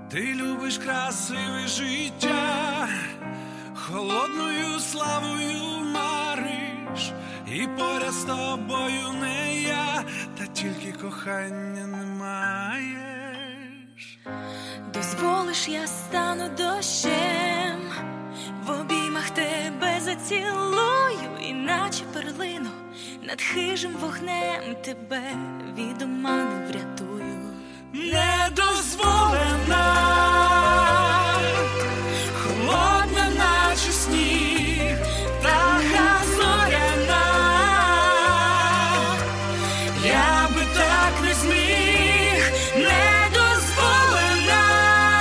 Ти любиш красиве життя, холодною славою мариш, і поряд з тобою не я, та тільки кохання не маєш. Дозволиш, я стану дощем, в обіймах тебе зацілую, іначе перлину над хижим вогнем тебе від омани врятую. Недозволена, холодна, наче сніг, птаха зоряна, я би так не зміг. Недозволена,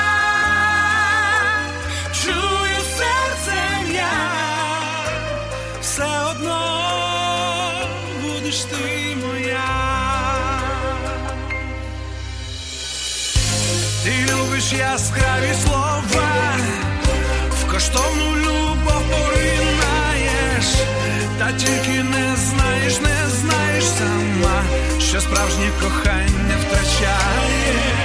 чую серцем я, все одно будеш ти моя. Ти любиш яскраві слова, в коштовну любов поринаєш, та тільки не знаєш сама, що справжнє кохання втрачає.